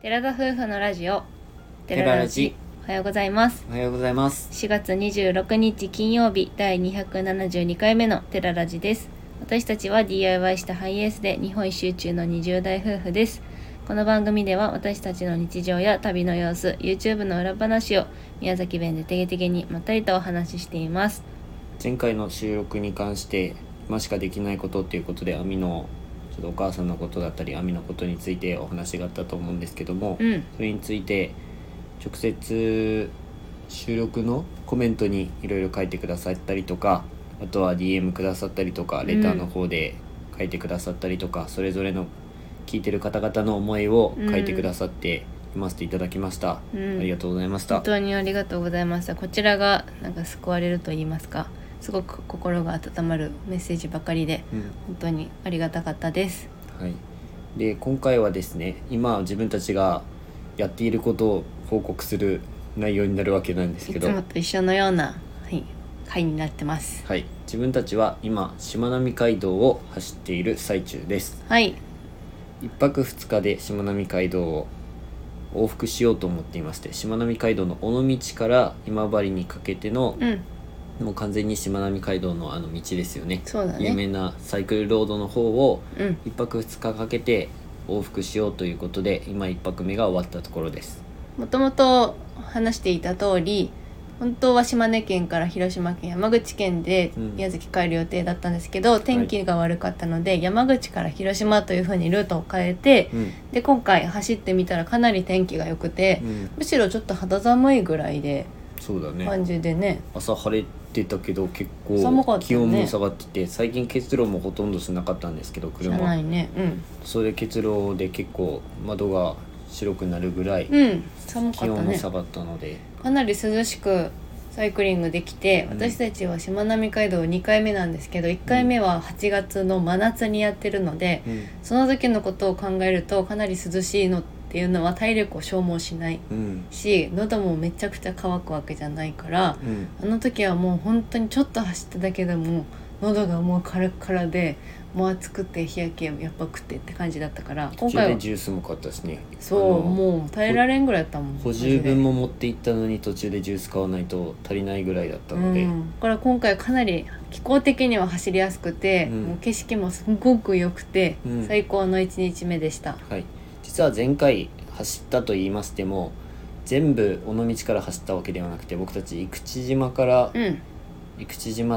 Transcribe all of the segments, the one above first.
寺田夫婦のラジオテララジ。 おはようございます。 おはようございます。 4月26日金曜日第272回目のテララジです。私たちは DIY したハイエースで日本一周中の20代夫婦です。この番組では私たちの日常や旅の様子、 YouTube の裏話を宮崎弁でてげてげにまったりとお話ししています。 前回の収録に関して今しかできないことっていうことで、亜美のちょっとお母さんのことだったり亜美のことについてお話があったと思うんですけども、それについて直接収録のコメントにいろいろ書いてくださったりとか、あとは DM くださったりとか、レターの方で書いてくださったりとか、それぞれの聞いてる方々の思いを書いてくださって読ませていただきました、ありがとうございました。 本当にありがとうございました。こちらがなんか救われると言いますか、すごく心が温まるメッセージばかりで、本当にありがたかったです。 はい、で今回はですね、今自分たちがやっていることを報告する内容になるわけなんですけど、 いつもと一緒のような、回になってます。 はい、自分たちは今しまなみ海道を走っている最中です。 はい、 1泊2日でしまなみ海道を往復しようと思っていまして、しまなみ海道の尾道から今治にかけての、もう完全にしまなみ海道のあの道ですよね。 そうだね。 有名なサイクルロードの方を1泊2日かけて往復しようということで、今1泊目が終わったところです。 もともと話していた通り、本当は島根県から広島県、山口県で宮崎帰る予定だったんですけど、天気が悪かったので、山口から広島という風にルートを変えて、で今回走ってみたらかなり天気が良くて、むしろちょっと肌寒いぐらいで、 そうだね、 感じでね、 朝晴れてたけど結構寒かったね。 気温も下がってて、最近結露もほとんどしなかったんですけど、車車内ね、 それで結露で結構窓が白くなるぐらい、 寒かったね。 気温も下がったのでかなり涼しくサイクリングできて、私たちはしまなみ海道2回目なんですけど、1回目は8月の真夏にやってるので、その時のことを考えるとかなり涼しいのっていうのは体力を消耗しない、し、喉もめちゃくちゃ乾くわけじゃないから、あの時はもう本当にちょっと走っただけでも喉がもうカラッカラで、もう暑くて日焼けやっぱくてって感じだったから、今回は途中でジュースも買ったしね。 そうもう耐えられんぐらいだったもん。 補充分も持って行ったのに途中でジュース買わないと足りないぐらいだったので、 だから今回かなり気候的には走りやすくて、もう景色もすごく良くて、最高の1日目でした。 はい、実は前回走ったと言いましても、全部尾道から走ったわけではなくて、僕たち生口島から、生口島って、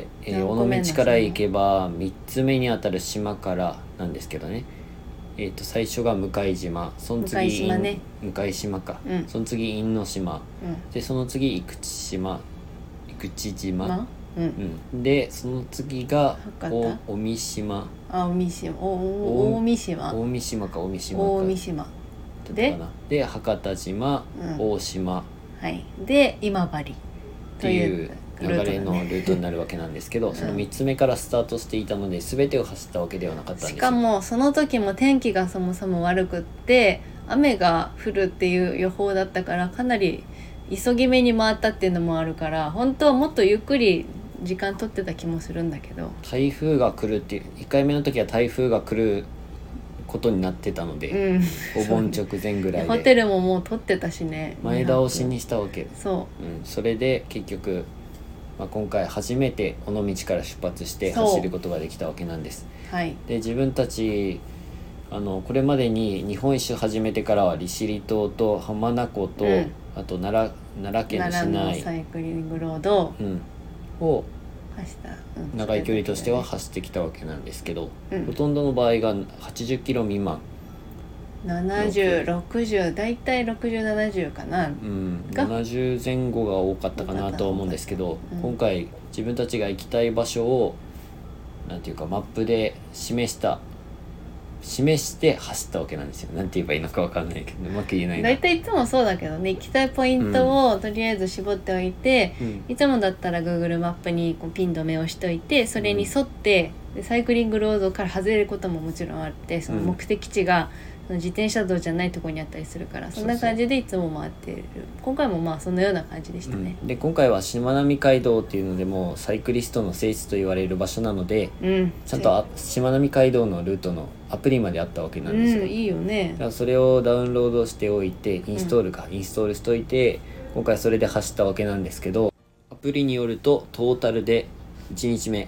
尾道から行けば3つ目にあたる島からなんですけどね、最初が向島、その次向島か、その次因島、でその次生口島、でその次が大三島、 大三島で博多島、大島、 で今治っていう流れのルートになるわけなんですけど、その3つ目からスタートしていたので全てを走ったわけではなかったんですよ。 しかもその時も天気がそもそも悪くって雨が降るっていう予報だったから、かなり急ぎ目に回ったっていうのもあるから、本当はもっとゆっくり時間取ってた気もするんだけど、 台風が来るっていう、1回目の時は台風が来ることになってたので、お盆直前ぐらいでホテルももう取ってたしね、 前倒しにしたわけ。 そう、 それで結局、今回初めて尾道から出発して走ることができたわけなんです。で自分たちこれまでに日本一周始めてからは利尻島と浜名湖と、あと奈良県の市内、 奈良のサイクリングロード、 を走った、 長い距離としては走ってきたわけなんですけど、ほとんどの場合が80キロ未満、 70、60、だいたい60、70かな、 70前後が多かったかなと思うんですけど、今回自分たちが行きたい場所をなんていうかマップで示して走ったわけなんですよ。なんて言えばいいのか分かんないけど、うまく言えないな。 だいたいいつもそうだけどね、行きたいポイントをとりあえず絞っておいて、いつもだったら Google マップにこうピン止めをしといて、それに沿って、でサイクリングロードから外れることももちろんあって、その目的地が自転車道じゃないところにあったりするから、そんな感じでいつも回ってる。今回もそのような感じでしたね。 で今回はしまなみ海道っていうのでもサイクリストの聖地と言われる場所なので、ちゃんとしまなみ海道のルートのアプリまであったわけなんですよ、 いいよね。 だからそれをダウンロードしておいてインストールしておいて、今回それで走ったわけなんですけど、アプリによるとトータルで1日目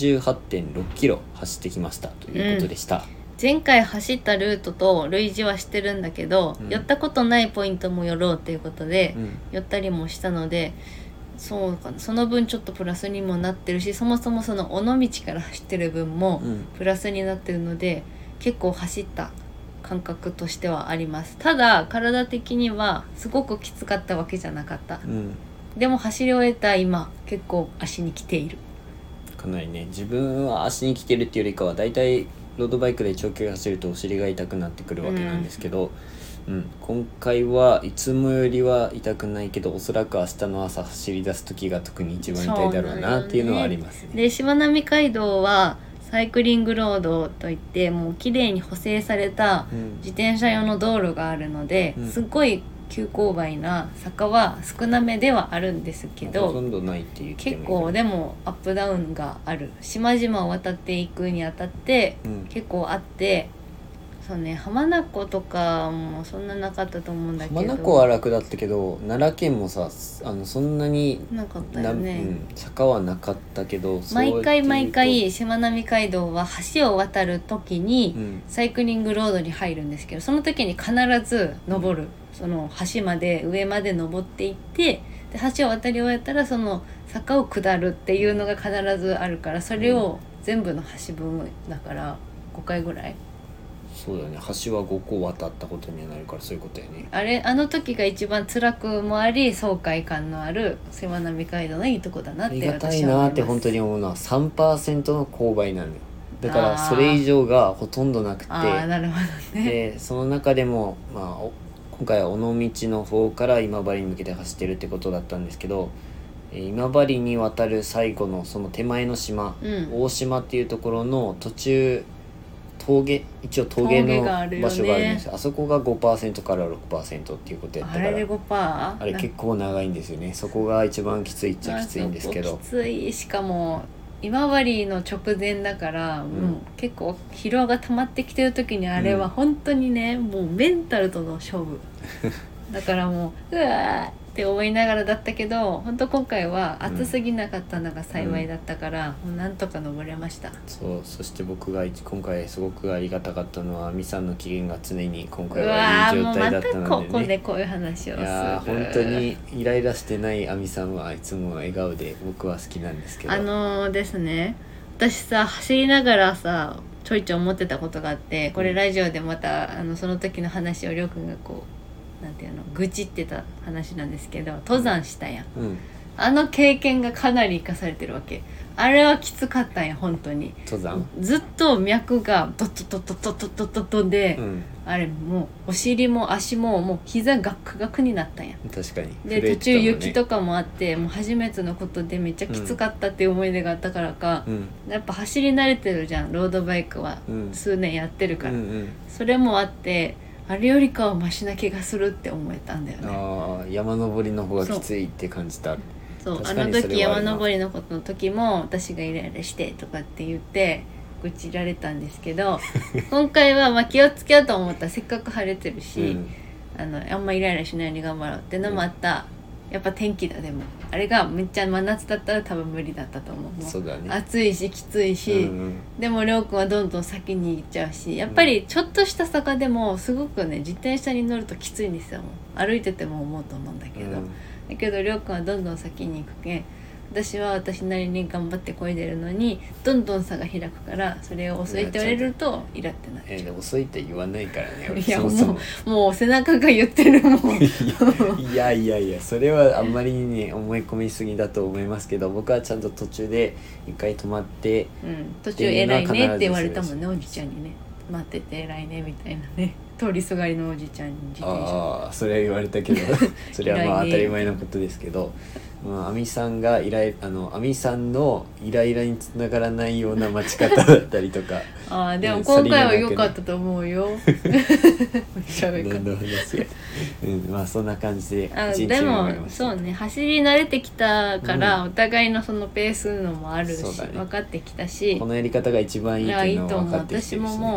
88.6 キロ走ってきましたということでした、 前回走ったルートと類似はしてるんだけど、寄ったことないポイントも寄ろうということで、寄ったりもしたので、そうかな、その分ちょっとプラスにもなってるし、そもそもその尾道から走ってる分もプラスになってるので、結構走った感覚としてはあります。ただ体的にはすごくきつかったわけじゃなかった、でも走り終えた今結構足に来ている。 かなりね、自分は足に来てるっていうよりかはだいたいロードバイクで長距離走るとお尻が痛くなってくるわけなんですけど、今回はいつもよりは痛くないけど、おそらく明日の朝走り出す時が特に一番痛いだろうなっていうのはありますね。 で、しまなみ海道はサイクリングロードといってもう綺麗に補正された自転車用の道路があるので、すっごい急勾配な坂は少なめではあるんですけど、 ほとんどないっていう結構でもアップダウンがある。島々を渡っていくにあたって、結構あって、そうね、浜名湖とかもそんななかったと思うんだけど、 浜名湖は楽だったけど奈良県もさそんなになかったよね、 坂はなかったけど、 毎回しまなみ海道は橋を渡る時にサイクリングロードに入るんですけど、その時に必ず登る、その橋まで上まで登っていって、で橋を渡り終えたらその坂を下るっていうのが必ずあるから、それを全部の橋分だから5回ぐらい。 そうだね、橋は5個渡ったことになるから、そういうことやね。 あの時が一番辛くもあり爽快感のあるしまなみ海道のいいとこだなって私は思います。 ありがたいなって本当に思うのは 3% の勾配なんだよ。だからそれ以上がほとんどなくて、 なるほどね。 でその中でも、今回は尾道の方から今治に向けて走ってるってことだったんですけど、今治に渡る最後のその手前の島、大島っていうところの途中一応峠の場所があるんですよ。あそこが 5% から 6% っていうことやったから、 あれで 5%？ あれ結構長いんですよね。そこが一番きついっちゃきついんですけど、 きつい。しかも今治の直前だから、もう結構疲労が溜まってきてる時にあれは本当にね、もうメンタルとの勝負だからもううわーって思いながらだったけど、本当今回は暑すぎなかったのが幸いだったから、もうなんとか登れました。 そして僕が今回すごくありがたかったのは、みさんの機嫌が常に今回はいい状態だったのでね。 もうまたここでこういう話をする。 いや本当にイライラしてないあみさんはいつも笑顔で僕は好きなんですけど、 ですね、私さ走りながらさちょいちょい思ってたことがあって、これラジオでまたその時の話をりょうくんがこうなんていうの愚痴ってた話なんですけど、登山したやん、あの経験がかなり生かされてるわけ。あれはきつかったんや本当に。 登山ずっと脈がドッドッドッドッドッドッドッドで、あれもうお尻も足ももう膝ガックガクになったんや。 確かに。 で途中雪とかもあって、もう初めてのことでめっちゃきつかったっていう思い出があったからか、やっぱ走り慣れてるじゃんロードバイクは、数年やってるから、それもあってあれよりかはマシな気がするって思えたんだよね。 山登りの方がきついって感じた。 そうあの時山登りのことの時も私がイライラしてとかって言って愚痴られたんですけど今回は気をつけようと思ったらせっかく晴れてるし、あんまイライラしないように頑張ろうってのもあった、やっぱ天気だ。でもあれがめっちゃ真夏だったら多分無理だったと思う。 そうだね、 暑いしきついし、でもりょうくんはどんどん先に行っちゃうし、やっぱりちょっとした坂でもすごくね自転車に乗るときついんですよ。もう歩いてても思うと思うんだけど、だけどりょうくんはどんどん先に行くけん、私は私なりに頑張って漕いでるのにどんどん差が開くから、それを遅いって言われるとイラってなっちゃう。 遅いって言わないからね。 いやもう背中が言ってるもんいやそれはあんまりにね思い込みすぎだと思いますけど、僕はちゃんと途中で一回止まって、 途中偉いねって言われたもんね、おじちゃんにね。待ってて偉いねみたいなね、通りすがりのおじちゃんに自転車。 それは言われたけどそれは当たり前のことですけど、アミさんがアミさんのイライラにつながらないような待ち方だったりとかでも今回は良かったと思うよ何の話がそんな感じででもそうね、走り慣れてきたから、お互いのそのペースのもあるし、分かってきたし、 このやり方が一番いいっていうのは分かってきてるし、 いいと思う。私もも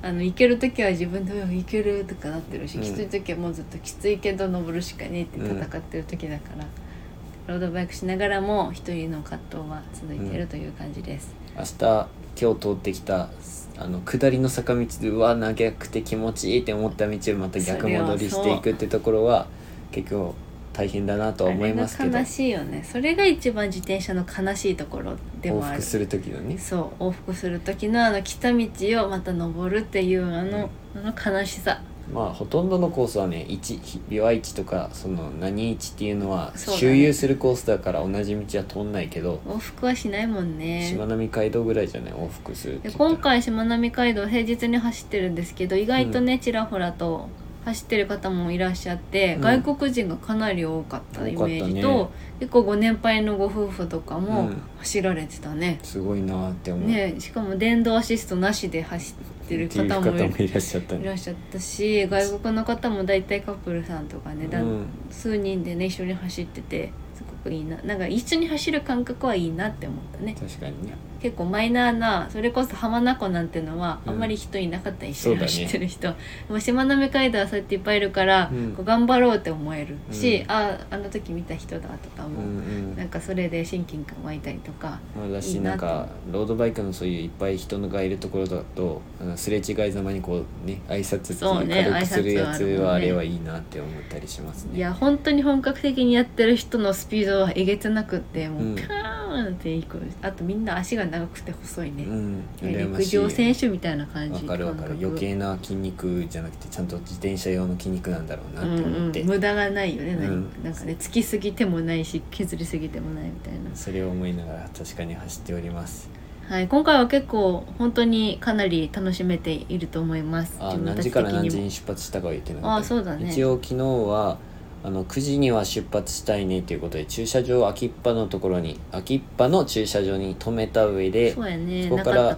行ける時は自分で行けるとかなってるし、きつい時はもうずっときついけど登るしかねえって戦ってる時だから、ロードバイクしながらも一人の葛藤は続いているという感じです。 今日通ってきた下りの坂道で長くて気持ちいいって思った道をまた逆戻りしていくってところは結構大変だなとは思いますけど、 あれが悲しいよね。それが一番自転車の悲しいところでもある。 往復する時のね。 そう往復する時の来た道をまた登るっていうあの悲しさ。 ほとんどのコースはね琵琶市とかその何市っていうのは周遊するコースだから同じ道は通んないけど、 往復はしないもんね。 しまなみ海道ぐらいじゃない往復するってで今回しまなみ海道平日に走ってるんですけど、意外とね、ちらほらと走ってる方もいらっしゃって、外国人がかなり多かったイメージと、結構ご年配のご夫婦とかも走られてたね。 すごいなって思うね。しかも電動アシストなしで走ってる方もいらっしゃったね。 いらっしゃったし、外国の方もだいたいカップルさんとかね、数人でね一緒に走っててすごくいいな。なんか一緒に走る感覚はいいなって思ったね。 確かにね。 結構マイナーな、それこそ浜名湖なんてのはあんまり人いなかった、一緒に走ってる人、でもしまなみ海道はそうやっていっぱいいるから、こう頑張ろうって思えるし、あの時見た人だとかも、なんかそれで親近感湧いたりとか、 だしなんかロードバイクのそういういっぱい人がいるところだとすれ違いざまにこうね挨拶軽くするやつはあれはいいなって思ったりしますね。 いや本当に本格的にやってる人のスピードはえげつなくって、もうピャーンっていく。あとみんな足が長くて細いね、陸上選手みたいな感じ。 わかる余計な筋肉じゃなくてちゃんと自転車用の筋肉なんだろうなって思って、 無駄がないよね、なんかねつきすぎてもないし削りすぎてもないみたいな、 それを思いながら確かに走っております。 はい、今回は結構本当にかなり楽しめていると思います。 何時から何時に出発したかは言ってなかった。 そうだね。 一応昨日は9時には出発したいねということで駐車場秋っぱの駐車場に止めた上で、 そうやね、 そこから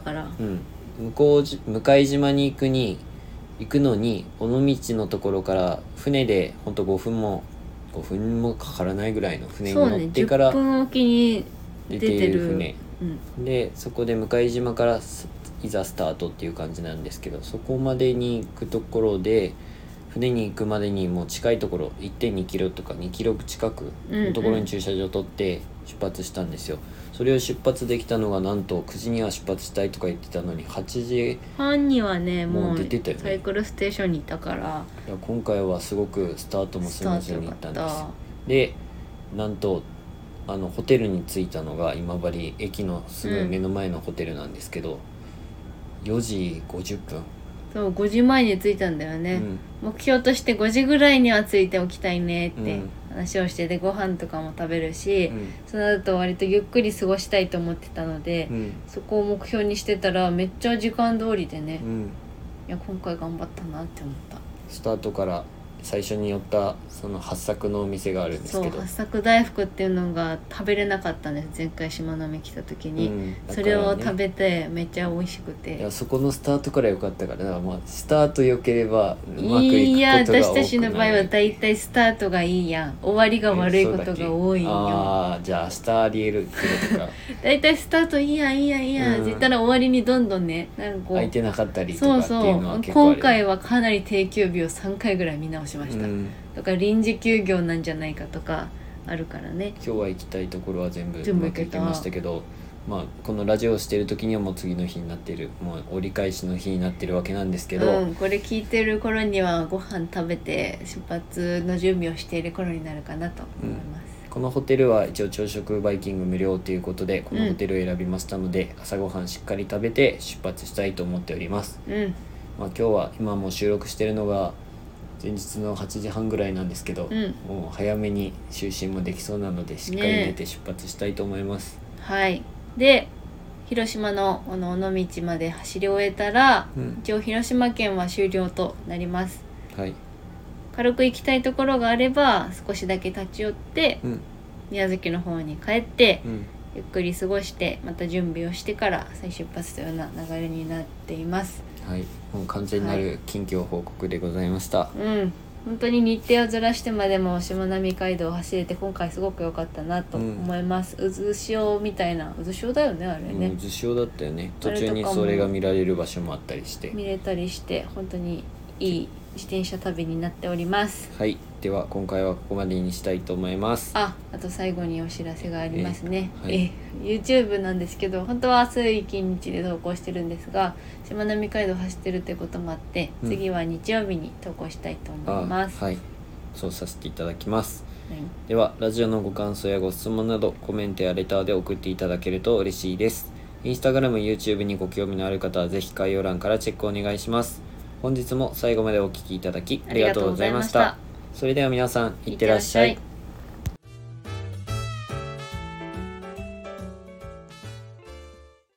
向島に行くのに尾道のところから船でほんと5分もかからないぐらいの船に乗ってから、 10分おきに出ている船、でそこで向島からいざスタートっていう感じなんですけど、そこまでに行くところで船に行くまでにもう近いところ 1.2 キロとか2キロ近くのところに駐車場を取って出発したんですよ。それを出発できたのがなんと9時には出発したいとか言ってたのに8時半にはねもう出てたよね。 サイクルステーションにいたから、 いや今回はすごくスタートもスムーズにいったんです。でなんとホテルに着いたのが今治駅のすぐ目の前のホテルなんですけど、4時50分。 そう5時前に着いたんだよね、目標として5時ぐらいには着いておきたいねって話をしてて、ご飯とかも食べるし、その後割とゆっくり過ごしたいと思ってたので、そこを目標にしてたらめっちゃ時間通りでね、いや今回頑張ったなって思った。 スタートから最初に寄ったその八作のお店があるんですけど、 八作大福っていうのが食べれなかったんです、前回しまなみ来た時に、それを食べてめっちゃ美味しくて、 いやそこのスタートから良かったから、スタート良ければうまくいくことが多くない。 いや私たちの場合はだいたいスタートがいいやん、終わりが悪いことが多いんよ。 じゃあ明日ありえるってことかだいたいスタートいいやんって言ったら終わりにどんどんねなんかこう空いてなかったりとかっていうのは結構ある。 今回はかなり定休日を3回ぐらい見直しました、とか臨時休業なんじゃないかとかあるからね。 今日は行きたいところは全部うまくいきましたけど、このラジオをしている時にはもう次の日になっている、もう折り返しの日になってるわけなんですけど、 これ聞いてる頃にはご飯食べて出発の準備をしている頃になるかなと思います、 このホテルは一応朝食バイキング無料ということでこのホテルを選びましたので、朝ごはんしっかり食べて出発したいと思っております、今日は今もう収録しているのが前日の8時半ぐらいなんですけど、もう早めに就寝もできそうなのでしっかり寝て出発したいと思います、 はい。で広島の尾道まで走り終えたら、一応広島県は終了となります。軽く行きたいところがあれば少しだけ立ち寄って、宮崎の方に帰って、ゆっくり過ごしてまた準備をしてから再出発というような流れになっています。 もう完全なる近況報告でございました。 本当に日程をずらしてまでもしまなみ海道を走れて今回すごく良かったなと思います、渦潮みたいな、渦潮だよねあれね、 渦潮だったよね。途中にそれが見られる場所もあったりして見れたりして本当にいい自転車旅になっております。 はい、では今回はここまでにしたいと思います。 あと最後にお知らせがありますね。 はい、 YouTube なんですけど、本当は明日一日で投稿してるんですが、しまなみ海道走ってるということもあって、次は日曜日に投稿したいと思います。 はい、そうさせていただきます。 はい、 ではラジオのご感想やご質問などコメントやレターで送っていただけると嬉しいです。インスタグラム、YouTube にご興味のある方はぜひ概要欄からチェックお願いします。本日も最後までお聞きいただきありがとうございました。それでは皆さん、いってらっしゃい。